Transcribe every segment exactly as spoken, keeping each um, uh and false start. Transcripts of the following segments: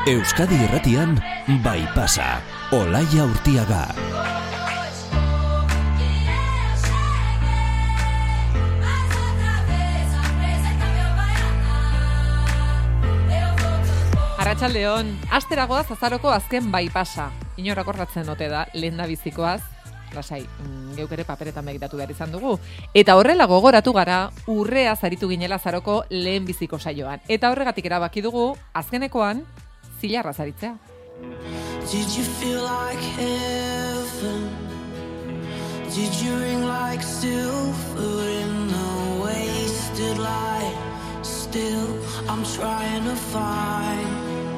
Euskadi Irratian, Bai Pasa, Olaia Urtiaga. Arratsaldeon, asteragoaz azaroko azken Bai Pasa. Inor akordatzen ote da, lehen da bizikoaz, lasai, geuk ere paperetan begiratu behar izan dugu. Eta horrela gogoratu gara, urrea zaritu ginela azaroko lehen biziko saioan. Eta horregatik erabaki dugu, azkenekoan, zilarra zaritzea. Did you feel like heaven? Did you ring like silver in a wasted light? Still, I'm trying to find.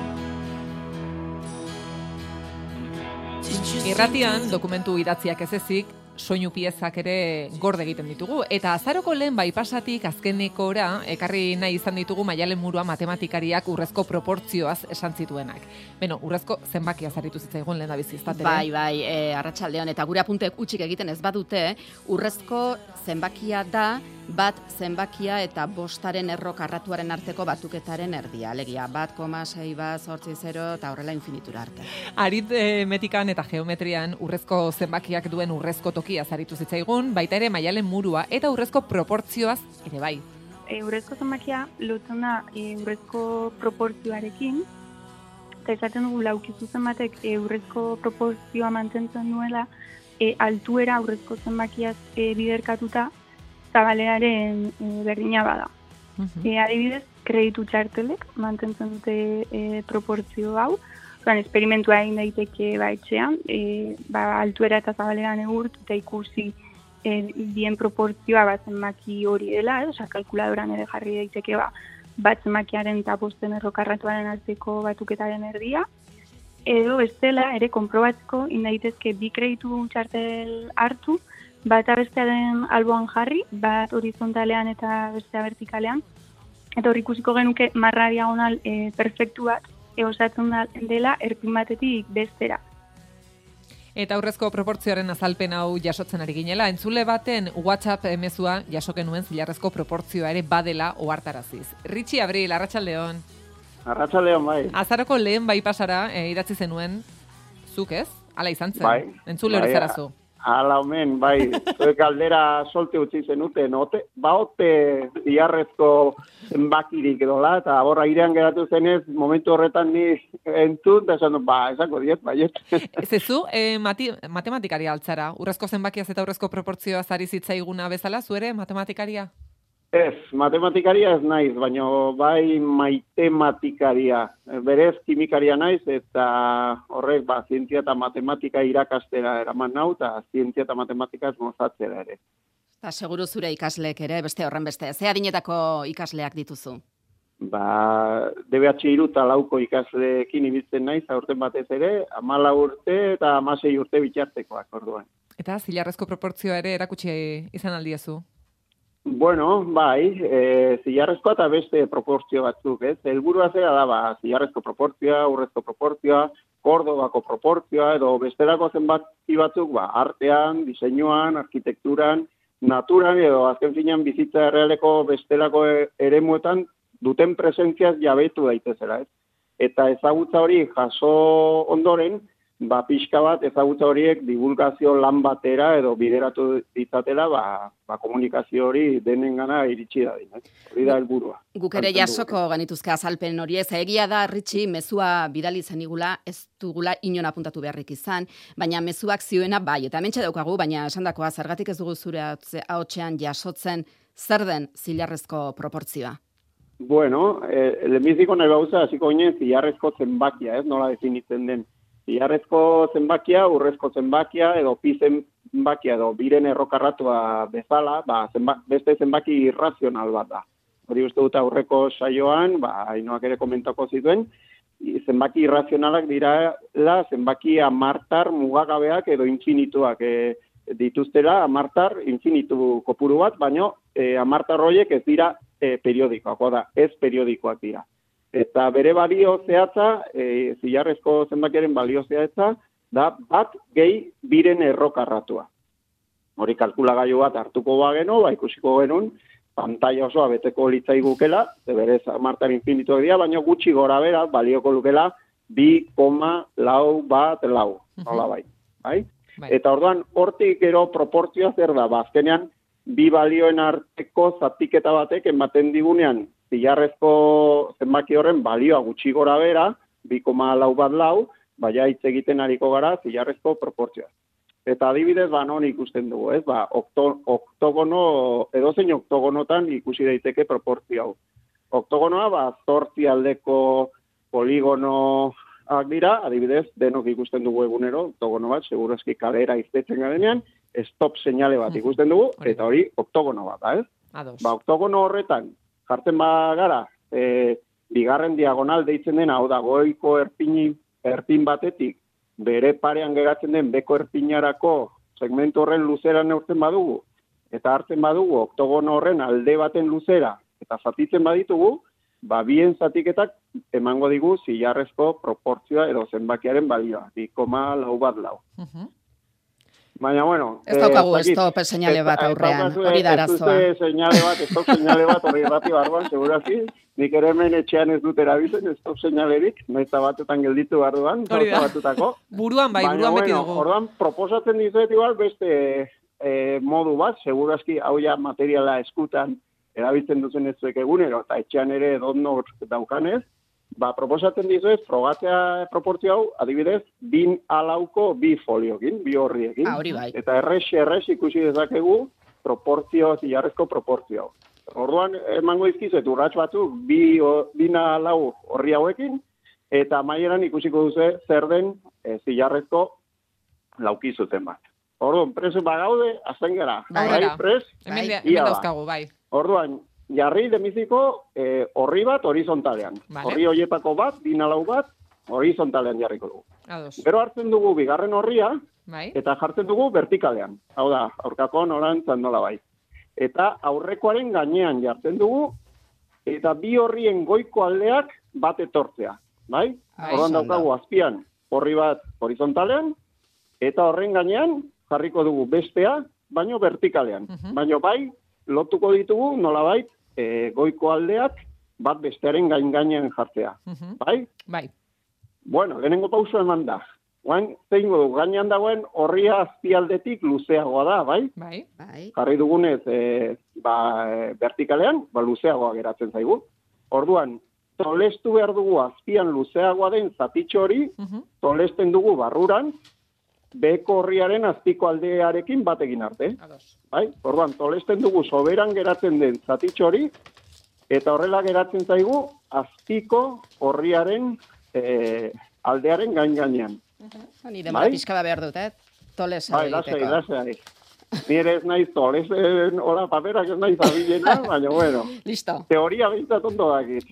Irratian, dokumentu idatziak ez ezik, soinu piezak ere gorde egiten ditugu. Eta azaroko lehen Bai Pasatik azkenekora ekarri nahi izan ditugu Maialen Murua matematikariak urrezko proportzioaz esan zituenak. Beno, urrezko zenbakia zaritu zitzaigun lehen da bizi, ezta? Bai, bai, e, arratsaldeon, eta gure apuntek utxik egiten ez badute, urrezko zenbakia da bat zenbakia eta bostaren errokarratuaren arteko batuketaren erdia. Alegia, bat koma sei bat zortzi zero eta horrela infinitura arte. Aritmetikan eta geometrian urrezko zenbakiak duen urrezko tokia zaritu zitzaigun, baita ere Maialen Murua eta urrezko proportzioaz ere bai. E, urrezko zenbakia lotzen da e, urrezko proportzioarekin, eta esaten dugu laukizu zenbatek e, urrezko proportzioa mantentzen duela, e, altuera urrezko zenbakiaz e, biderkatuta zabalearen e, berdina bada. Uh-huh. E, adibidez, kreditu txartelek mantentzen dute e, proportzio hau, Zuan, esperimentua egin daiteke ba, etxean, e, ba, altuera eta zabaleran egurt, eta ikusi e, bien proportzioa bat zenbaki hori dela, eh? Osa, kalkuladoran ere jarri daiteke ba, bat zenbakiaren eta posten errokarratuaren arteko batuketaren erdia. Edo bestela ere konprobatzeko indaitezke bi kreditu txartel hartu, bata bestearen alboan jarri, bat horizontalean eta bestea vertikalean, eta hor ikusiko genuke marra diagonal e, perfektu bat, eosatzen dela erpin batetik bestera. Eta aurrezko proportzioaren azalpen hau jasotzen ari ginela, entzule baten WhatsApp mezua jasoken nuen zilarrezko proportzioa ere badela ohartaraziz. Ritxi Abril, arratsaldeon. Arratsaldeon, bai. Azaroko lehen Bai Pasara e, idatzi zenuen, zuk ez? Hala izan zen, bai, entzule hori bai, zarazu. Hala omen, bai, zuek aldera solte utzi zenuten, ote, ba ote zilarrezko zenbakirik edola, eta borra airean geratu zenez, momentu horretan ni entzun, eta esan dut, ba, esako diet, baiet. Zezu, e, mati, matematikaria altzara, urrezko zenbakiaz eta urrezko proportzioa zari zitzaiguna bezala, zuere matematikaria? Ez, matematikaria ez naiz, baina bai maitematikaria. Berez kimikaria naiz, eta horrek ba, zientzia eta matematika irakastera eraman nau, eta zientzia eta matematika ez mozatzera ere. Eta seguru zure ikasleek ere, beste horren beste, ze adinetako ikasleak dituzu? Ba, D B H hiru eta lauko ikasleekin ibiltzen naiz, aurten batez ere, hamalau urte eta hamasei urte bitartekoak orduan. Eta zilarrezko proportzioa ere erakutsi izan aldiezu? Bueno, bai, e, zilarrezkoa eta beste proportzio batzuk, ez? Helburua zera da, ba, zilarrezko proportzioa, urrezko proportzioa, Kordobako proportzioa, edo bestelako zenbaki batzuk, ba, artean, diseinuan, arkitekturan, naturan, edo azken finean bizitza errealeko bestelako eremuetan duten presentziaz jabetu daitezela, ez? Eta ezagutza hori jaso ondoren, ba, pixka bat ezagutza horiek divulgazio lan batera edo bideratu ditzatela, ba, ba komunikazio hori denengana iritsi dadin, eh? Hori da helburua. Guk ere jasoko genituzke azalpen hori ez, egia da, Ritxi, mezua bidali zenigula, ez dugula inon apuntatu beharrik izan, baina mezuak zioena bai, eta hementxe daukagu, baina esandakoa, zergatik ez dugu zure ahotsean jasotzen zer den zilarrezko proportzioa? Bueno, eh, lehenbiziko nahi bauza, hasiko ginen zilarrezko zenbakia, ez, nola definitzen den. Zilarrezko zenbakia, urrezko zenbakia, edo pi zenbakia, edo biren errokarratua bezala, ba, zenba, beste zenbaki irrazional bat da. Hori uste dut aurreko saioan, ba, Ainoak ere komentako zituen, zenbaki irrazionalak dira zenbaki amartar mugagabeak edo infinituak e, dituztera, amartar infinitu kopuru bat, baina e, amartar horiek ez dira e, periodikoak, da, ez periodikoak dira. Eta bere balio zehatza, e, zilarrezko zenbakiaren balio zehatza, da bat gehi biren errokarratua. Hori kalkulagailu bat hartuko bagenu, ba ikusiko genuen, pantaila osoa beteko litzaigukela, berez martar infinituak dira, baina gutxi gora bera, balioko lukela bi koma lau bat lau, nola bai. Bai? Bai. Eta orduan, hortik gero proportzioa zer da, ba, azkenean, bi balioen arteko zatiketa batek ematen digunean, zilarrezko zenbaki horren balioa gutxi gora bera, bi koma lau bat lau, baina hitz egiten ariko gara zilarrezko proportzioa. Eta adibidez, ba, non ikusten dugu, ez? Ba, okto, oktogono, edozein oktogonotan ikusi daiteke proportzio hau. Oktogonoa, ba, zortzi aldeko poligonoak dira, adibidez, denok ikusten dugu egunero, oktogono bat, segurazki kalera iztetzen garenean, stop seinale bat ikusten dugu, eta hori oktogono bat, da, ez? Ados. Ba, oktogono horretan, jartzen bagara, e, bigarren diagonal deitzen dena, hau da, goiko erpini, erpin batetik, bere parean geratzen den beko erpinarako segmentu horren luzera neurtzen badugu, eta hartzen badugu oktogono horren alde baten luzera, eta zatitzen baditugu, ba, bien zatiketak emango digu zilarrezko proportzioa edo zenbakiaren balioa, bi koma lau bat lau. Uh-huh. Baina, bueno... Ez daukagu stop seinale bat aurrean, hori da arazoa. Ez dute seinale bat, stop seinale bat hori rati barruan, segurazki, nik ere hemen etxean ez dut erabizen, stop seinalerik, nahiza batetan gelditu barruan, gauza batutako. Buruan bai, Baina, buruan beti bueno, dugu. Orduan, proposatzen dizuet igual beste eh, modu bat, segurazki hau ja materiala eskutan erabiltzen duzen ez zuek egunero, eta etxean ere donor daukanez, ba, proposatzen dizuez, frogatzea proportzio hau, adibidez, bin alauko bi foliokin, bi horriekin. Ah, hori bai. Eta errex, errex ikusi dezakegu proportzio, zilarrezko proportzio hau. Orduan, emango izkizuet, urrats batzuk, bi, o, bin alau horri hauekin, eta maieran ikusiko duzu zer den e, zilarrezko laukizuten bat. Orduan, preso bagaude, azten gara. Bai, pres, hemen, ia hemen da. dauzkagu, bai. Orduan, jarri demiziko eh, horri bat horizontalean. Vale. Horri horietako bat, binalau bat, horizontalean jarriko dugu. Ados. Gero hartzen dugu bigarren horria, Bai. eta jartzen dugu vertikalean. Hau da, aurkako norantzan nola bai. Eta aurrekoaren gainean jartzen dugu, eta bi horrien goiko aldeak bat etortzea. Bai? Bai, Orduan ondo. daukagu azpian horri bat horizontalean, eta horren gainean jarriko dugu bestea, baino vertikalean. Mhm. Baino bai, lotuko ditugu nolabait e, goiko aldeak bat bestearen gain gainean jartzea. Uh-huh. Bai? Bai. Bueno, lehenengo pauso eman da. Guain, zein du, gainean dagoen horria azpialdetik luzeagoa da, bai? Bai. Bai. Jarri dugunez, e, ba, e, vertikalean, ba, luzeagoa geratzen zaigu. Orduan, tolestu behar dugu azpian luzeagoa den zatitxo hori, Uh-huh. tolesten dugu barruran, beko horriaren azpiko aldearekin batekin arte. Ados. Bai? Orduan, tolesten dugu soberan geratzen den zatitxo hori, eta horrela geratzen zaigu azpiko horriaren e, aldearen gain gainean. Ni demora Bai? pixka bat behar dut, eh? Tolesa Bai, lasai, egiteko. lasai. Ni ere ez naiz tolesen, hola, paperak ez naiz abilena, baina bueno, Listo. teoria behintzat ondo dakit.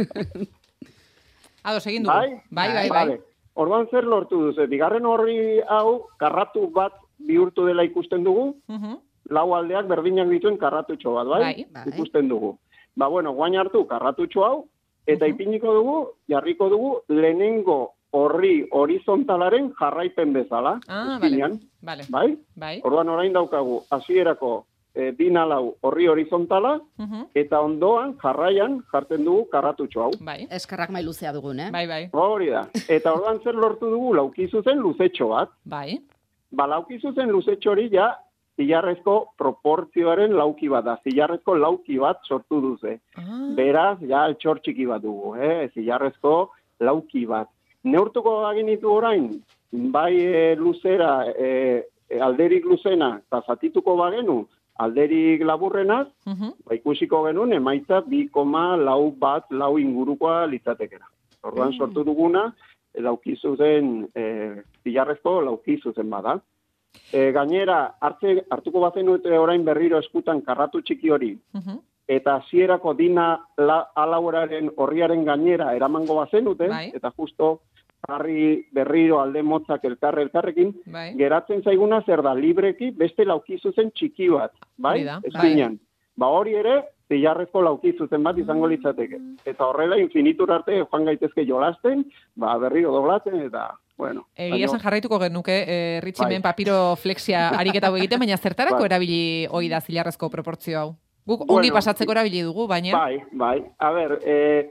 Ados, egin dugu. Bai? Bai, bai, bai. Vale. Orduan zer lortu duzu, bigarren horri hau karratu bat bihurtu dela ikusten dugu, Uh-huh. lau aldeak berdinak dituen karratutxo bat, bai? Bai. Bai. Ikusten dugu. Ba, bueno, guain hartu karratutxo hau, eta Mhm. ipiniko dugu, jarriko dugu, lehenengo horri horizontalaren jarraipen bezala. Ah, eskuinean, Vale. bai? Bai. Orduan orain daukagu, hasierako e, binalau horri horizontala, Uh-huh. eta ondoan, jarraian, jartzen dugu karratutxo hau. Bai. Eskarrak mailuzea dugun, eh? Bai, bai. Hori da. Eta orduan zer lortu dugu, laukizu zen luzetxo bat. Bai. Ba, laukizu zen luzetxo hori ja, zilarrezko proportzioaren lauki bat da. Zilarrezko lauki bat sortu duze. Ah. Beraz, ja, altxor txiki bat dugu, eh? Zilarrezko lauki bat. Neurtuko aginitu orain, bai e, luzera, e, e, alderik luzena, eta zatituko bagenu, alderik laburrenaz, Uh-huh. ba, ikusiko genuen, emaitza bi koma lau bat, lau ingurukoa litzatekera. Orduan Mm. sortu duguna, e, laukizu zen, e, zilarrezko laukizu zen bada. E, gainera, hartze, hartuko bazenute orain berriro eskutan karratu txiki hori, Uh-huh. eta hasierako dina la, alauraren horriaren gainera eramango bazenute, Bai. eta justo jarri berriro alde motzak elkarre elkarrekin, Bai. geratzen zaiguna zer da, libreki beste laukizu zen txiki bat, bai? Hori da, Eskuinean. Ba hori ere, zilarrezko laukizu zen bat izango litzateke. Eta horrela, infinitur arte joan gaitezke jolasten, ba berriro doblatzen, eta, bueno. Egia zen jarraituko genuke, eh, Ritximen Bai. papiro flexia ariketa hau egiten, baina zertarako Bai. erabili hoi da zilarrezko proportzio hau? Guk ongi Bueno, pasatzeko erabili dugu, baina... Bai, bai. A ber, e,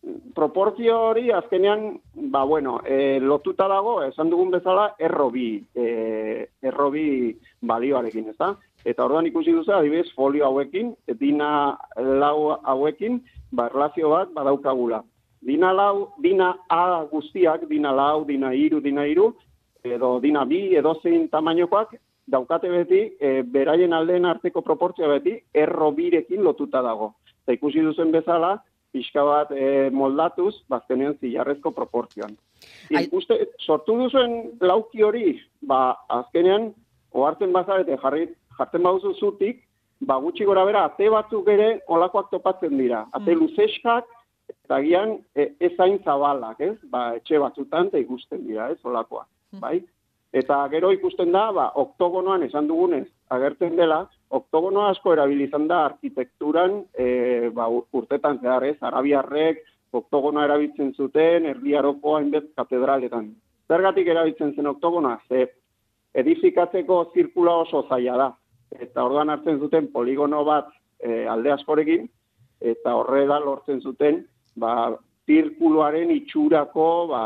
proportzio hori azkenean, ba, bueno, e, lotuta dago, esan dugun bezala, errobi, e, errobi balioarekin, ez da? Eta orduan ikusi duzu, adibidez, folio hauekin, dina lau hauekin, ba, erlazio bat badaukagula. Dina lau, dina A guztiak, dina lau, dina iru, dina iru, edo dina bi, edo zein tamainokoak, daukate beti, e, beraien aldeen arteko proportzioa beti, errobirekin lotuta dago. Eta ikusi duzen bezala, pixka bat e, moldatuz, bazkenean zilarrezko proportzioan. Ikuste, sortu duzuen lauki hori, ba, azkenean, ohartzen bazarete jarri, jartzen baduzu zutik, ba, gutxi gora bera, ate batzuk ere olakoak topatzen dira. Ate luzeskak, eta gian e, ezain zabalak, ez? Ba, etxe batzutan eta ikusten dira, ez, olakoak, bai? Eta gero ikusten da, ba, oktogonoan esan dugunez, agertzen dela, oktogonoa asko erabilizan da arkitekturan e, ba, urtetan zehar, ez? Arabiarrek oktogonoa erabiltzen zuten, erdiaroko hainbet katedraletan. Zergatik erabiltzen zen oktogonoa? Ze edifikatzeko zirkula oso zaila da. Eta orduan hartzen zuten poligono bat e, alde askorekin, eta horre da lortzen zuten, ba, zirkuluaren itxurako, ba,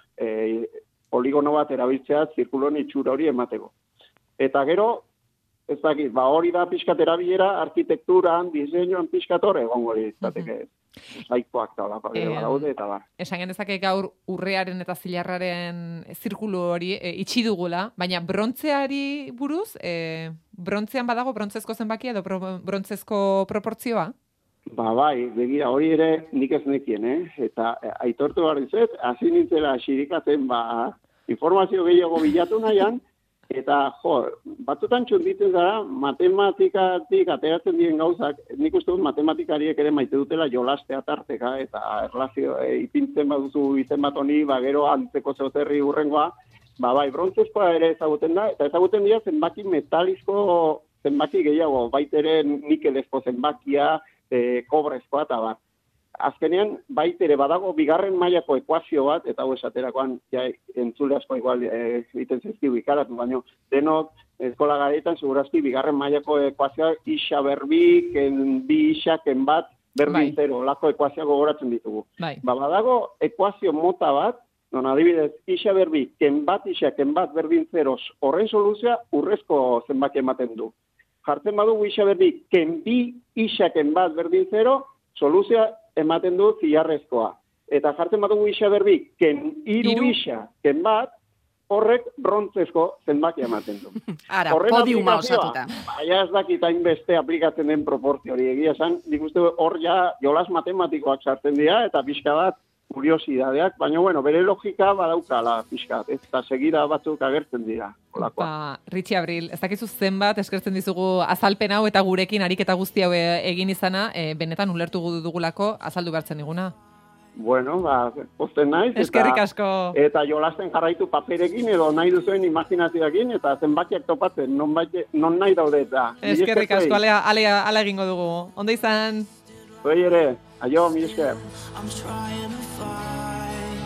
e, poligono bat erabiltzea zirkulon itxura hori emateko. Eta gero, ez dakit, ba hori da pixkat erabilera, arkitekturan, diseinuan pixkat hori egongo hori izateke. Zaikoak da, lapa, eh, badaude eta bar. Esan genezake gaur urrearen eta zilarraren zirkulu hori e, itxi dugula, baina brontzeari buruz, e, brontzean badago brontzezko zenbakia edo pro, brontzezko proportzioa? Ba, bai, begira, hori ere nik ez nekien, eh? Eta eh, aitortu behar dizet, hasi nintzela xirikatzen, ba, informazio gehiago bilatu nahian, eta, jo, batzutan txunditzen gara, matematikatik ateratzen diren gauzak, nik uste dut matematikariek ere maite dutela jolastea tarteka, eta erlazio, e, ipintzen baduzu izen bat honi, ba, gero antzeko zeozerri urrengoa, ba, bai, brontzezkoa ere ezaguten da, eta ezaguten dira zenbaki metalizko zenbaki gehiago, baitere nikelezko zenbakia, E, kobrezkoa eta bat. Azkenean, baitere badago bigarren mailako ekuazio bat, eta hau esaterakoan, ja, entzule asko igual egiten e, zezkiu ikaratu, baina denok eskola garetan, segurazki, bigarren mailako ekuazioa isa berbi, ken bi isa, ken bat, berdin zero, lako ekuazioa gogoratzen ditugu. Bai. Ba, badago ekuazio mota bat, non adibidez, isa berbi, ken bat isa, ken bat, berdin zeroz, horren soluzioa urrezko zenbaki ematen du. Jartzen badugu isa berbi, ken bi isaken bat berdin zero, soluzioa ematen du zilarrezkoa. Eta jartzen badugu isa berbi, ken iru, iru. isa, ken bat, horrek brontzezko zenbaki ematen du. Ara, horren podiuma osatuta. Baina ez dakit hainbeste aplikatzen den proportzio hori. Egia esan, nik uste hor ja jolas matematikoak sartzen dira, eta pixka bat kuriosidadeak, baina bueno, bere logika badaukala pixkat, eta segida batzuk agertzen dira. Olakoa. Ba, Ritxi Abril, ez dakizu zenbat eskertzen dizugu azalpen hau eta gurekin ariketa guzti hau egin izana, e, benetan ulertu dugulako azaldu behartzen diguna. Bueno, ba, posten naiz. Eskerrik asko. Eta jolasten jarraitu paperekin edo nahi duzuen imaginazioakin eta zenbakiak topatzen, non, baite, non nahi daude eta. Eskerrik asko, alea, alea, ala egingo dugu. Ondo izan? Hoi ere, aio, mi esker. I'm trying to find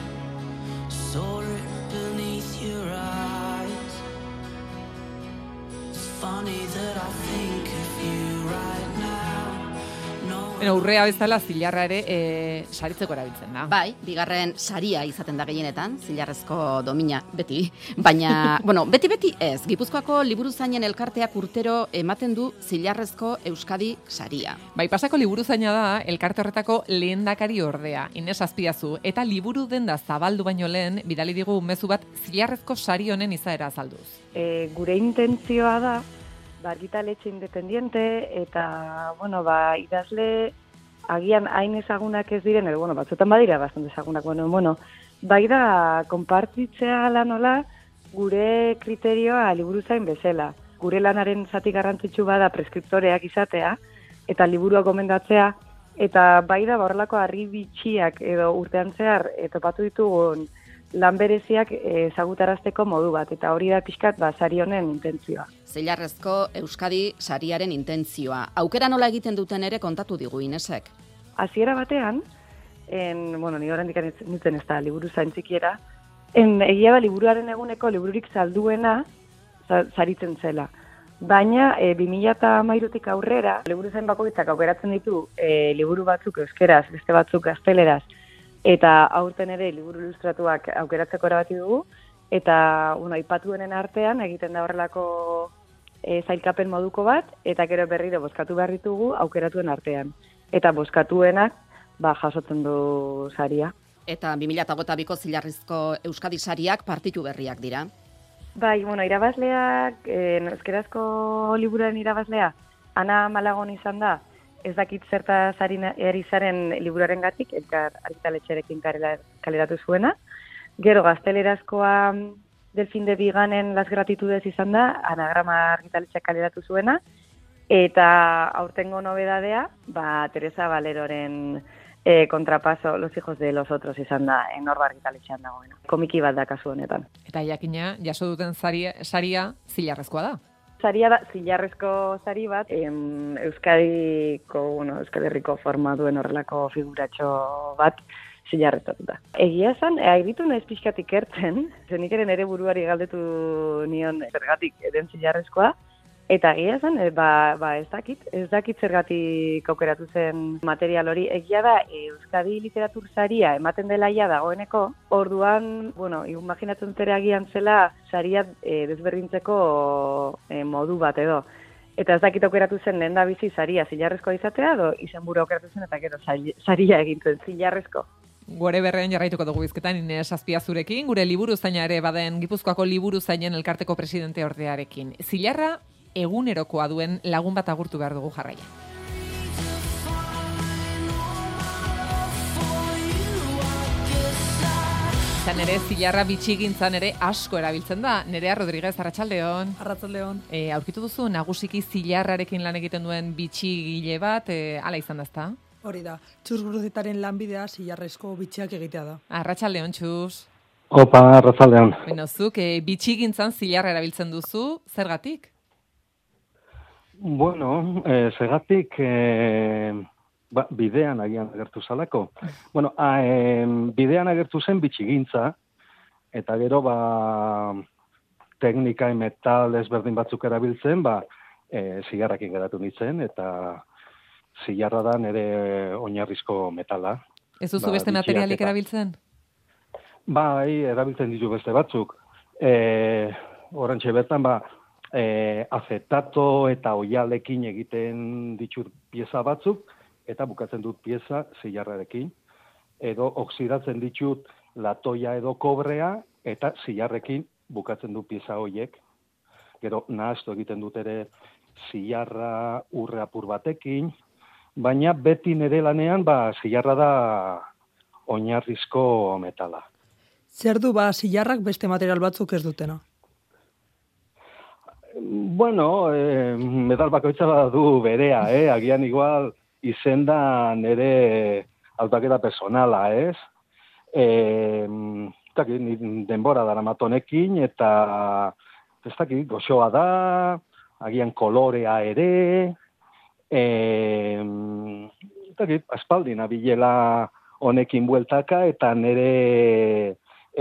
sorrow beneath your eyes. It's funny that I think of you right now. Bueno, urrea bezala zilarra ere e, saritzeko erabiltzen da. Bai, bigarren saria izaten da gehienetan, zilarrezko domina beti. Baina, bueno, beti-beti ez, Gipuzkoako liburuzainen elkarteak urtero ematen du zilarrezko Euskadi saria. Bai, pasako liburuzaina da, elkarte horretako lehendakari ordea, Ines Azpiazu, eta liburu denda zabaldu baino lehen, bidali digu mezu bat zilarrezko sari honen izaera azalduz. E, gure intentzioa da, argitaletxe independiente, eta, bueno, ba, idazle agian hain ezagunak ez diren, edo, bueno, batzutan badira bastante ezagunak, bueno, bueno, bai da, konpartitzea lanola gure kriterioa liburuzain bezala. Gure lanaren zati garrantzitsu bada preskriptoreak izatea, eta liburua gomendatzea, eta bai da, horrelako harri bitxiak edo urtean zehar, e, topatu ditugun lan bereziak ezagutarazteko modu bat, eta hori da pixkat ba, sari honen intentzioa. Zilarrezko Euskadi sariaren intentzioa. Aukera nola egiten duten ere kontatu digu Inesek. Hasiera batean, en, bueno, ni oraindik nintzen ez da liburu zaintzikiera, en, egia da liburuaren eguneko libururik salduena saritzen zela. Baina e, bi mila hamairutik aurrera, liburu zain bakoitzak aukeratzen ditu e, liburu batzuk euskeraz, beste batzuk gazteleraz, eta aurten ere liburu ilustratuak aukeratzeko erabaki dugu, eta bueno, aipatuenen artean egiten da horrelako e, zailkapen moduko bat, eta gero berriro bozkatu behar ditugu aukeratuen artean. Eta bozkatuenak ba, jasotzen du saria. Eta bi mila hogeita biko Zilarrezko Euskadi sariak partitu berriak dira. Bai, bueno, irabazleak, eh, euskerazko liburuaren irabazlea, Ana Malagon izan da, ez dakit zertaz ari ari zaren liburuaren gatik, elkar argitaletxerekin kaleratu zuena. Gero gaztelerazkoa Delfín de Viganen Las Gratitudes izan da, anagrama argitaletxeak kaleratu zuena, eta aurtengo nobedadea, ba, Teresa Valeroren eh, Contrapaso, Los hijos de los otros izan da, enorba argitaletxean dagoena. Komiki bat da kasu honetan. Eta jakina, jaso duten saria, saria Zilarrezkoa da. Saria da, Zilarrezko sari bat, em, Euskadiko, bueno, Euskal Herriko formatuen horrelako figuratxo bat, Zilarrezkoa. Egia esan, airitu naiz pixkat ikertzen, zenik ere nere buruari galdetu nion zergatik den Zilarrezkoa, eta egia esan, e, ba, ba ez dakit, ez dakit zergatik aukeratu zen material hori. Egia da, Euskadi literatur saria ematen dela ja dagoeneko, orduan, bueno, imaginatzen zera agian zela saria e, desberdintzeko e, modu bat edo. Eta ez dakit aukeratu zen lehen da bizi saria Zilarrezkoa izatea, edo izenburu aukeratu zen eta gero saria egintzen Zilarrezko. Gure berrean jarraituko dugu bizketan Ines Azpiazurekin, gure liburuzaina ere baden Gipuzkoako liburuzainen elkarteko presidente ordearekin. Zilarra egunerokoa duen lagun bat agurtu behar dugu jarraia. Izan ere, zilarra bitxigintzan ere asko erabiltzen da. Nerea Rodriguez, arratsaldeon. Arratsaldeon. E, aurkitu duzu, nagusiki zilarrarekin lan egiten duen bitxigile bat, e, ala izan da ezta? Hori da, Txus Guruzetaren lanbidea Zilarrezko bitxiak egitea da. Arratsaldeon, Txus. Opa, arratsaldeon. Bueno, zuk, e, bitxigintzan zilarra erabiltzen duzu, zergatik? Bueno, eh, zergatik eh, ba, bidean agian agertu zalako. Bueno, a, eh, bidean agertu zen bitxigintza, eta gero ba, teknika metal ezberdin batzuk erabiltzen, ba, eh, zilarrakin geratu nintzen, eta zilarra da nire oinarrizko metala. Ez duzu ba, beste materialik eta erabiltzen? Bai, erabiltzen ditu beste batzuk. Eh, orantxe bertan, ba, E, azetato eta oialekin egiten ditut pieza batzuk, eta bukatzen dut pieza zilarrarekin. Edo oxidatzen ditut latoia edo kobrea, eta zilarrekin bukatzen dut pieza horiek. Gero nahastu egiten dut ere zilarra urre apur batekin, baina beti nire lanean ba, zilarra da oinarrizko metala. Zer du ba zilarrak beste material batzuk ez dutena? Bueno, eh, metal bakoitza du berea, eh? Agian igual izenda nere hautaketa personala, ez? Eh, denbora daramatonekin eta ez dakit, goxoa da, agian kolorea ere, eh, ez dakit, aspaldin abilela honekin bueltaka eta nere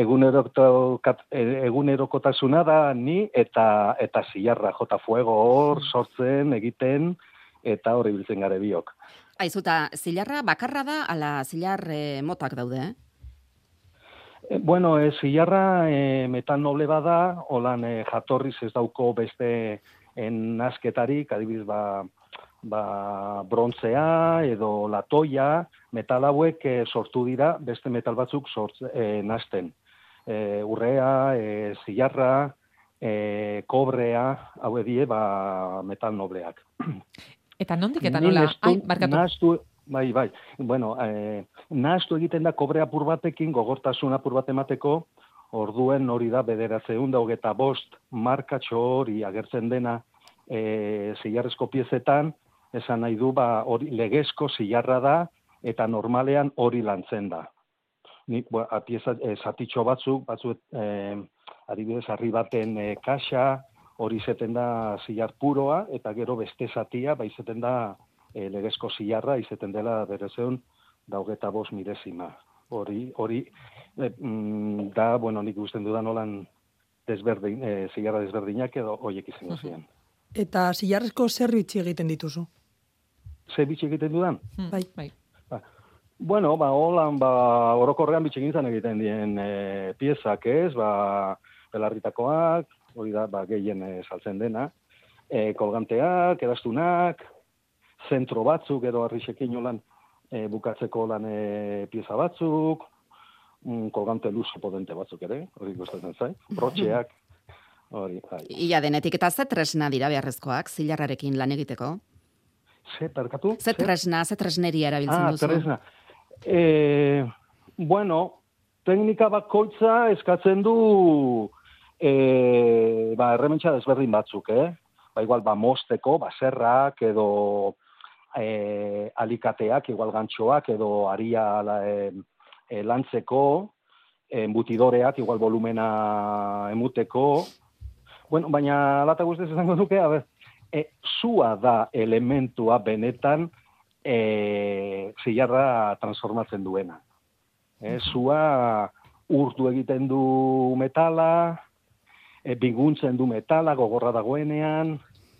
egunerokotasuna da ni eta eta zilarra jota fuego hor sortzen egiten eta hor ibiltzen gare biok. Aizuta, zilarra bakarra da ala zilar e, motak daude, eh? E, bueno, e, zilarra e, metal noble bada, holan e, jatorriz ez dauko beste nasketarik, adibidez ba, ba brontzea edo latoia, metal hauek e, sortu dira beste metal batzuk sortz, e, nasten. E, urrea, e, zilarra, e, kobrea, hau edie, ba, metal nobleak. Eta nondik eta nola? Nestu, Ai, barkatu. Nastu, bai, bai. Bueno, e, nastu egiten da kobrea apur batekin, gogortasun apur bat emateko, orduen hori da bederatzeun da hogeta bost markatxo hori agertzen dena e, zilarrezko piezetan, esan nahi du, ba, hori legezko zilarra da, eta normalean hori lantzen da. Ni, bueno, pieza, e, zatitxo batzuk, batzuk, e, adibidez, harri baten e, kaxa, hori izeten da zilar puroa, eta gero beste zatia, ba izeten da e, legezko zilarra, izeten dela berezeun daugeta bost milesima. Hori, hori, e, mm, da, bueno, nik gusten dudan holan desberdin, e, zilarra desberdinak edo horiek izango ziren. Eta zilarrezko zer bitxi egiten dituzu? Zer bitxi egiten dudan? Hmm, bai. bai. Ba, Bueno, ba, holan, ba, orokorrean bitxegintzan egiten dien e, piezak ez, ba, belarritakoak, hori da, ba, gehien e, saltzen dena, e, kolganteak, edastunak, zentro batzuk, edo arrixekin holan e, bukatzeko lan e, pieza batzuk, mm, kolgante luzo potente batzuk ere, hori gustatzen zait, brotxeak, hori, bai. Ia denetik eta ze tresna dira beharrezkoak, zilarrarekin lan egiteko? Ze, perkatu? Ze tresna, ze tresneria erabiltzen ah, duzu? Tresna. E, bueno, teknika bakoitza eskatzen du e, ba, errementxa desberdin batzuk, eh? Ba, igual, ba, mosteko, baserrak, edo e, alikateak, igual gantxoak, edo aria la, e, e, lantzeko, embutidoreak, igual volumena emuteko. Bueno, baina lata guztiz esango duke, a ber, e, zua da elementua benetan e, zilarra transformatzen duena. E, zua urtu egiten du metala, e, biguntzen du metala, gogorra dagoenean,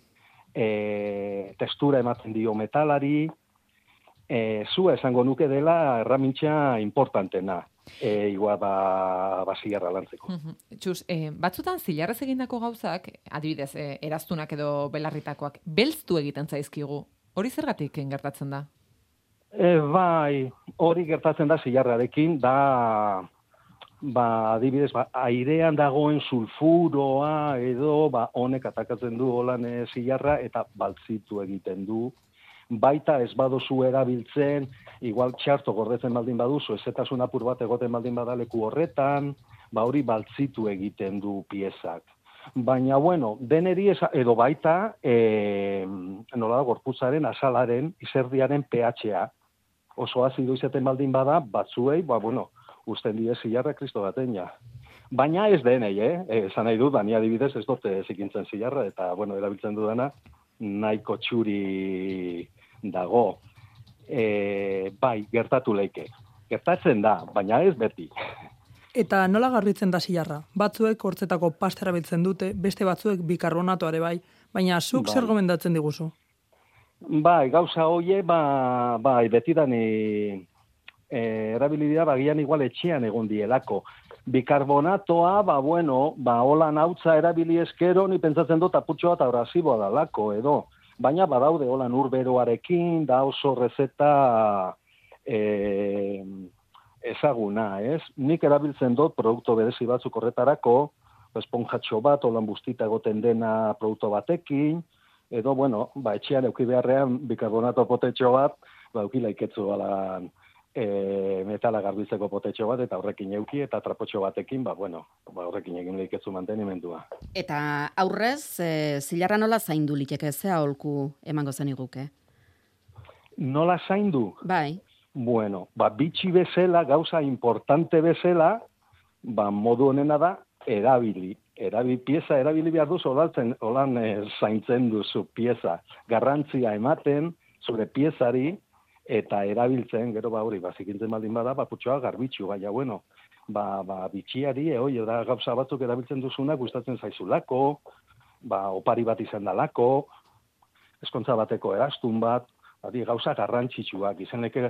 e, textura ematen dio metalari, e, zua esango nuke dela erramintxa importantena. E, igual ba, ba zilarra lantzeko. Txus, eh, batzutan zilarrez egindako gauzak, adibidez, eh, eraztunak edo belarritakoak, belztu egiten zaizkigu. Hori zergatik gertatzen da? E, bai, hori gertatzen da zilarrarekin, da, ba, adibidez, ba, airean dagoen sulfuroa edo, ba, honek atakatzen du holan e, zilarra eta baltzitu egiten du. Baita ez badozu erabiltzen, igual txarto gordetzen baldin baduzu, ezetasun apur bat egoten baldin badaleku horretan, ba hori baltzitu egiten du piezak. Baina, bueno, deneri eza, edo baita, e, nola da, gorputzaren, asalaren, izerdiaren pH-a. Oso azido izaten baldin bada, batzuei, ba, bueno, usten die zilarra kristo baten ja. Baina ez denei, eh? Esan nahi dut, bani adibidez ez dute zikintzen zilarra, eta, bueno, erabiltzen dudana, nahiko txuri dago. E, bai, gertatu leike. Gertatzen da, baina ez beti. Eta nola garbitzen da zilarra? Batzuek hortzetako pasta erabiltzen dute, beste batzuek bikarbonatoare bai, baina zuk bai. zer gomendatzen diguzu? Bai, gauza hoie, ba, bai, betidani e, erabilidea bagian igual etxean egon dielako. Bikarbonatoa, ba, bueno, ba, hola nautza erabili eskero, ni pentsatzen dut apurtxo bat abrasiboa dalako, edo. Baina badaude holan urberoarekin, da oso rezeta e, ezaguna, ez? Nik erabiltzen dut produktu berezi batzuk horretarako, esponjatxo bat, holan bustita egoten dena produktu batekin, edo, bueno, ba, etxean euki beharrean bikarbonato potetxo bat, ba, euki laiketzu balan e, metala garbitzeko potetxo bat, eta horrekin euki, eta trapotxo batekin, ba, bueno, ba, horrekin egin laiketzu mantenimendua. Eta aurrez, e, zilarra nola zaindu liteke, ze aholku emango zeniguke? Nola zaindu? Bai. Bueno, ba, bitxi bezala, gauza importante bezala, ba, modu honena da, erabili. Erabili, pieza erabili behar duzu, olaltzen, olan e, zaintzen duzu pieza. Garrantzia ematen, zure piezari, eta erabiltzen, gero ba hori, ba, zikintzen baldin bada, ba, putxoa garbitxu, baina, bueno, ba, ba, bitxiari, e, oi, da gauza batzuk erabiltzen duzuna, gustatzen zaizulako, ba, opari bat izan dalako, eskontza bateko erastun bat, adi, gauza garrantzitsuak, izeneke,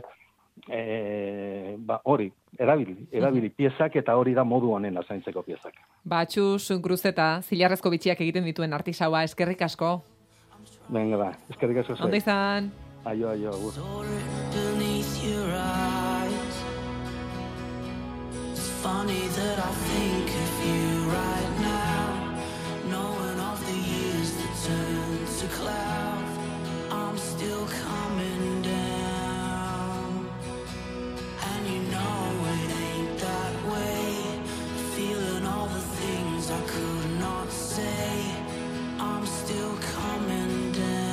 e, ba, hori, erabili, erabili piezak, eta hori da modu honen zaintzeko piezak. Batxuz, Gruzeta, zilarrezko bitxiak egiten dituen artisaua, eskerrik asko. Venga, da, eskerrik asko. Ondo izan. Aio, aio, agur. Beneath your eyes, it's funny that I think of you right now, knowing of the years that turn to cloud. I'm still coming down, and you know it ain't that way. Feeling all the things I could not say. I'm still coming down.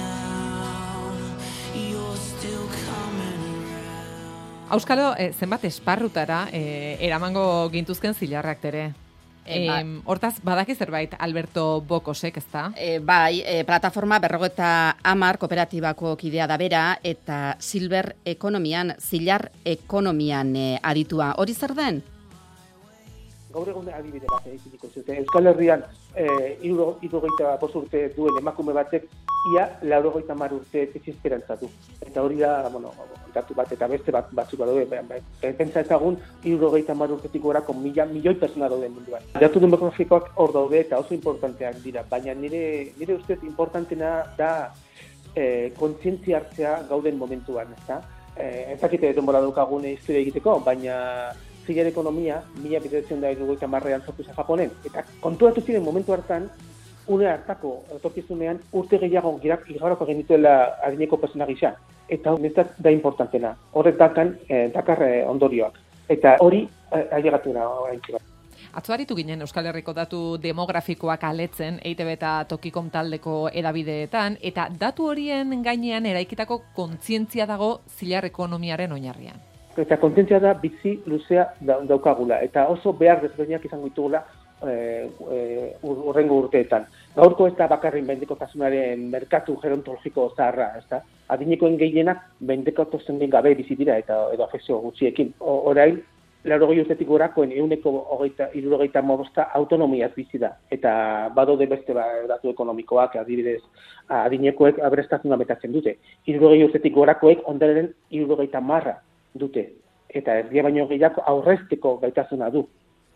Auskalo, eh, zenbat esparrutara eh, eramango gintuzken zilarrak tere. E, ba. E, hortaz, badaki zerbait Alberto Bokosek, ezta? E, bai, e, plataforma berrogeta amar kooperatibako kidea da bera, eta Silver Ekonomian, zilar ekonomian e, aditua. Hori zer den? gaur egun adibide bat egiteko zute. Euskal Herrian eh hirurogeita bost urte duen emakume batek ia laurogeita hamar urte bizi esperantza du. Eta hori da, bueno, datu bat eta beste bat batzuk daude. Pentsa ezagun hirurogeita hamar urtetik gorako mila milioi pertsona daude munduan. Datu demografikoak hor daude eta oso importanteak dira, baina nire nire ustez importantena da eh kontzientzia hartzea gauden momentuan, ezta? Eh, ez dakite denbora daukagun historia egiteko, baina zilar ekonomia, mila bederatziehun eta hirurogeita hamarean sortu zen Japonen, eta konturatu ziren momentu hartan, une hartako etorkizunean urte gehiago igaroko genituela adineko persona gisa. Eta honetaz da importantena. Horrek dakan, eh, dakar eh, ondorioak. Eta hori eh, ailegatu da oraintxe. Atzo aritu ginen Euskal Herriko datu demografikoak aletzen, E I T B eta Tokikom taldeko edabideetan, eta datu horien gainean eraikitako kontzientzia dago zilar ekonomiaren oinarrian. Eta kontzientzia da bizi luzea daukagula, eta oso behar desberdinak izango ditugula e, e, urrengo urteetan. Gaurko ez da bakarrin behindekotasunaren merkatu gerontologiko zaharra, ez da? Adinekoen gehienak behindekotasun gabe bizi dira eta edo afekzio gutxiekin. Orain, laurogei urtetik gorakoen ehuneko hirurogeita hamabosta autonomiaz bizi da. Eta badaude beste datu ekonomikoak, adibidez, adinekoek aberastasuna metatzen dute. Hirurogei urtetik gorakoek ondararen hirurogeita hamarra dute. Eta erdia baino gehiago aurrezteko gaitasuna du.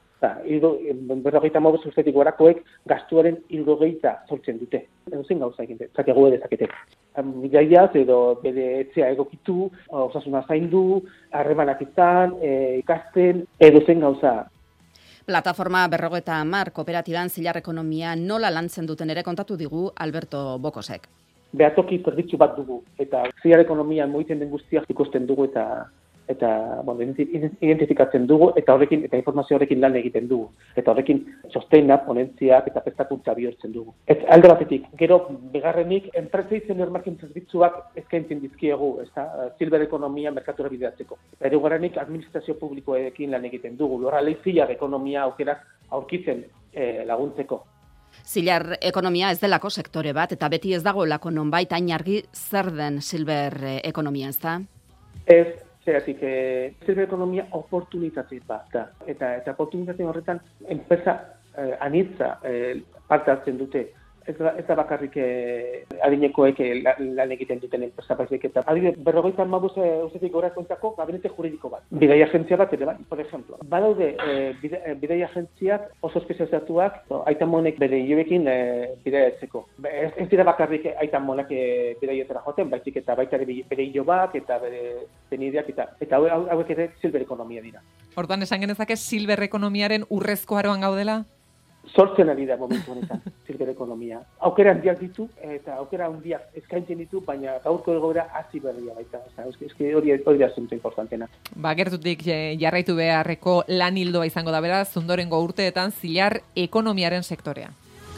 Berrogeita hamabost urtetik gorakoek gastuaren hirurogeita sortzen dute. Edo zen gauza egin, zakegu edezakete. Bidaiaz edo bere etxea egokitu, osasuna zaindu, harremanak izan, e, ikasten, edo zen gauza. Plataforma berrogeita hamar kooperatiban zilar ekonomia nola lantzen duten ere kontatu digu Alberto Bokosek. Behatoki zerbitzu bat dugu, eta zilar ekonomian mugitzen den guztiak ikusten dugu eta eta bueno, identifikatzen dugu eta horrekin eta informazio horrekin lan egiten dugu eta horrekin sosteina, ponentziak eta prestakuntza bihurtzen dugu. Ez alde batetik, gero bigarrenik enpresei zen ermarkin zerbitzuak eskaintzen dizkiegu, ezta? Silver ekonomia merkatura bideratzeko. Eta hirugarrenik administrazio publikoekin lan egiten dugu. Horrela zilar ekonomia aukerak aurkitzen eh, laguntzeko. Zilar ekonomia ez delako sektore bat eta beti ez dagoelako nonbait hain argi zer den silver ekonomia, ezta? Ez Zeratik, eh, zilber ekonomia oportunitate bat da. Eta, eta oportunitate horretan, enpresa eh, anitza eh, parte hartzen dute. Ez da, ez da bakarrik eh, adinekoek eh, lan egiten duten enpresa baizik eta. Adibidez, berrogeita hamabost urtetik gorakoentzako gabinete juridiko bat. Bidai agentzia bat ere bai, por ejemplo. Badaude eh, bidai, bidai agentziak oso espezializatuak, no, aitamonek bere hilebekin eh, bidaiatzeko. Ez, ez dira bakarrik aitamonak eh, bidaietara joten, baizik eta baita bere hilobak eta bere zenideak eta eta hauek ere silver ekonomia dira. Orduan esan genezake silver ekonomiaren urrezko aroan gaudela? Sortzen ari da momentu honetan, silver ekonomia. Aukera handiak ditu, eta aukera handiak eskaintzen ditu, baina gaurko egoera hasi berria baita. Eske hori hori da asunto importantena. Ba, gertutik jarraitu beharreko lan hildoa izango da beraz, ondorengo urteetan zilar ekonomiaren sektorea.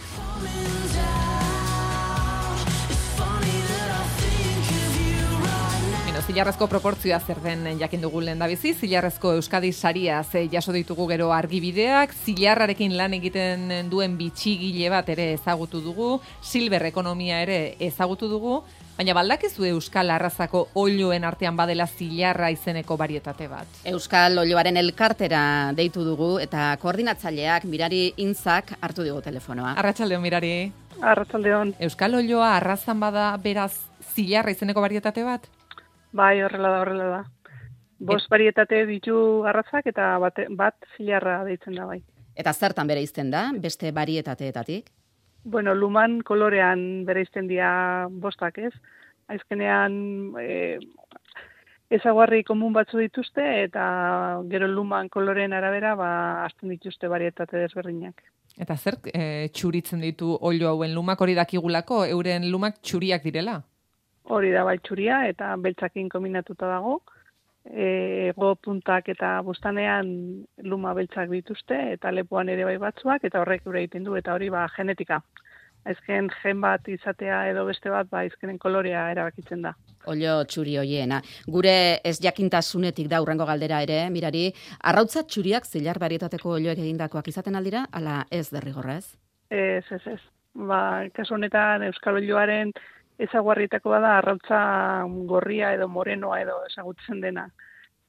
Zilarrezko proportzioa zer den jakin dugu lehendabizi, zilarrezko Euskadi saria ze jaso ditugu gero argibideak, zilarrarekin lan egiten duen bitxigile bat ere ezagutu dugu, silver ekonomia ere ezagutu dugu, baina baldakizu Euskal Arrazako oiloen artean badela zilarra izeneko barietate bat. Euskal Oiloaren elkartera deitu dugu eta koordinatzaileak Mirari Intzak hartu digu telefonoa. Arratsaldeon Mirari. Arratsaldeon. Euskal Oiloa arrazan bada beraz zilarra izeneko barietate bat? Bai, horrela da, horrela da. Bost barietate ditu arrazak eta bat, bat zilarra deitzen da bai. Eta zertan bereizten da, beste barietateetatik? Bueno, luman kolorean bereizten dira bostak, ez? Aizkenean e, ezaguarri komun batzu dituzte eta gero luman koloreen arabera ba hasten dituzte barietate desberdinak. Eta zer e, txuritzen ditu oilo hauen lumak hori dakigulako, euren lumak txuriak direla? Hori da bai txuria eta beltzakin kombinatuta dago. Ego puntak eta bustanean luma beltzak dituzte eta lepoan ere bai batzuak eta horrek gure egiten du eta hori ba genetika. Aizken gen bat izatea edo beste bat ba aizkenen kolorea erabakitzen da. Oilo txuri hoiena. Gure ez jakintasunetik da hurrengo galdera ere, Mirari, arrautza txuriak zilar barietateko oiloek egindakoak izaten aldira, ala ez derrigorrez? Ez, ez, ez. Ba, kasu honetan Euskal Oiloaren ezaguarrietako bada arrautza gorria edo morenoa edo ezagutzen dena.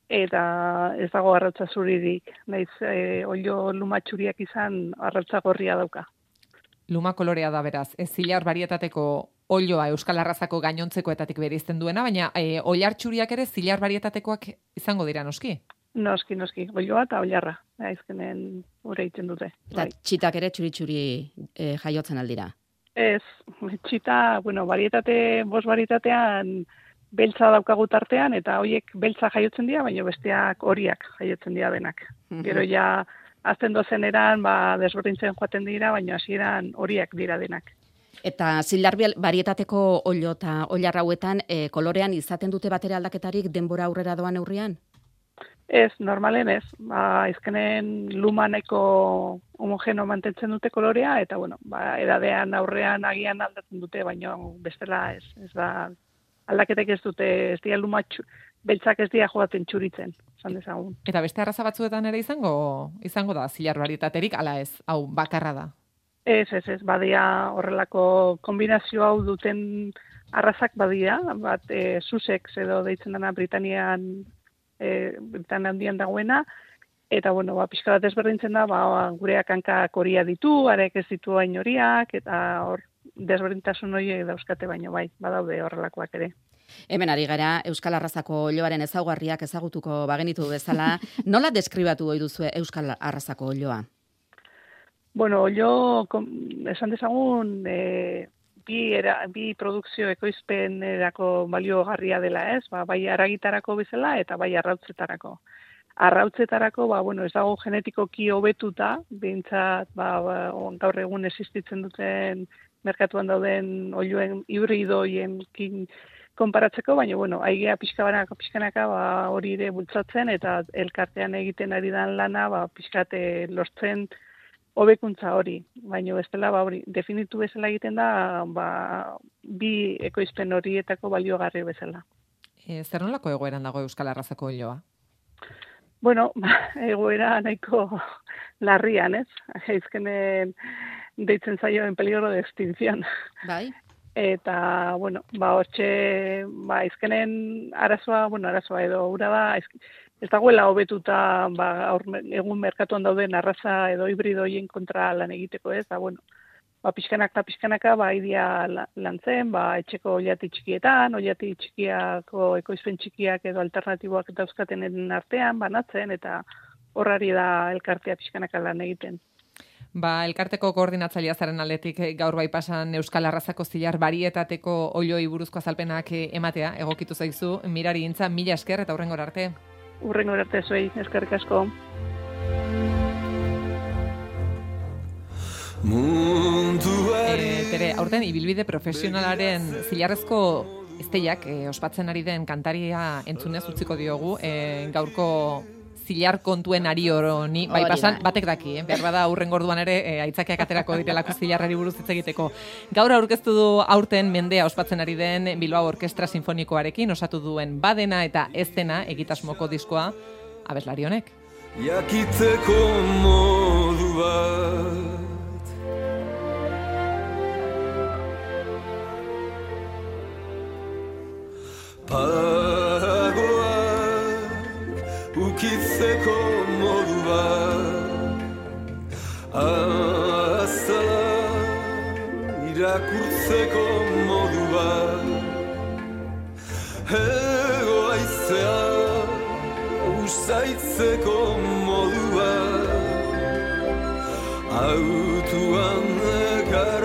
eta ez dago arrautza zuririk, naiz e, olio luma txuriak izan arrautza gorria dauka. Luma kolorea da beraz, ez zilar barietateko olioa Euskal Arrazako gainontzekoetatik bereizten duena, baina e, oilar txuriak ere zilar barietatekoak izango dira noski? Noski, noski, olioa eta oilarra, aizkenen ure egiten dute. Eta txitak ere txuri-txuri e, jaiotzen aldira? Ez, txita, bueno, barietate, bos barietatean beltza daukagu tartean, eta hoiek beltza jaiotzen dira, baina besteak horiak jaiotzen dira denak. Mm-hmm. Gero ja, azten dozen eran, ba, desberdintzen joaten dira, baina hasieran horiak dira denak. Eta zilar barietateko olio eta oilar hauetan e, kolorean izaten dute batera aldaketarik denbora aurrera doan neurrian? Ez, normalen ez. Ba, izkenen luma nahiko homogeno mantentzen dute kolorea, eta bueno, ba, edadean aurrean agian aldatzen dute, baina bestela ez. Ez da, aldaketek ez dute, ez dira luma txu, beltzak ez dira joaten txuritzen, esan dezagun. Eta beste arraza batzuetan ere izango izango da zilar barietaterik, ala ez, hau bakarra da? Ez, ez, ez, badia horrelako kombinazio hau duten arrazak badia, bat e, Sussex edo deitzen dena Britanian E, Britan handian dagoena, eta bueno, ba, pixka bat ezberdintzen da, ba, gureak hankak horia ditu, arek ez ditu hain horiak, eta hor desberdintasun horiek dauzkate baino bai, badaude horrelakoak ere. Hemen ari gara, Euskal Arrazako olioaren ezaugarriak ezagutuko bagenitu bezala, nola deskribatu ohi duzue Euskal Arrazako olioa? Bueno, olio, esan dezagun, e, Bi, era, bi produkzio ekoizpenerako baliogarria dela ez, ba, bai aragitarako bezala eta bai arrautzetarako. Arrautzetarako, ba, bueno, ez dago genetikoki hobetuta, behintzat ba, ba, gaur egun existitzen duten merkatuan dauden olioen hibridoienkin konparatzeko, baina, bueno, aigea pixkanaka, pixkanaka ba, hori ere bultzatzen eta elkartean egiten ari dan lana, ba, pixkate lortzen hobekuntza hori, baina bestela ba hori definitu bezala egiten da, ba, bi ekoizpen horietako baliogarri bezala. E, zer nolako egoeran dago Euskal Arrazako olioa? Bueno, egoera nahiko larrian, ez? Eizkenen deitzen zaio en peligro de extinción. Bai. Eta, bueno, ba, hortxe, ba, izkenen arazoa, bueno, arazoa edo ura da, ez dagoela hobetuta ba, egun merkatuan dauden arraza edo hibridoien kontra lan egiteko ez, da, bueno, ba, pixkanaka, pixkanaka, ba, idia lantzen, ba, etxeko oiati txikietan, oiati txikiako ekoizpen txikiak edo alternatiboak dauzkatenen artean, banatzen, eta horrari da elkartea pixkanaka lan egiten. Ba, elkarteko koordinatzailea zaren aldetik gaur bai pasan Euskal Arrazako zilar barietateko oiloi buruzko azalpenak ematea, egokitu zaizu, mirari intza, mila esker eta hurrengora arte. Hurrengora arte zuei, eskerrik asko. E, tere, aurten ibilbide profesionalaren zilarrezko izteiak e, ospatzen ari den kantaria entzunez utziko diogu, e, gaurko zilar kontuen ari horoni, bai pasan, batek daki, eh? Behar bada aurren gorduan ere, e, aitzakiak aterako direlako zilarrari buruz hitz egiteko. Gaur aurkeztu du aurten mendea ospatzen ari den Bilbao Orkestra Sinfonikoarekin osatu duen badena eta ez dena egitasmoko diskoa abeslari honek. Jakitzeko modu bat Paragoak ukitzeko modu bat Azala irakurtzeko modu bat Ego aizea usaitzeko modu bat Hau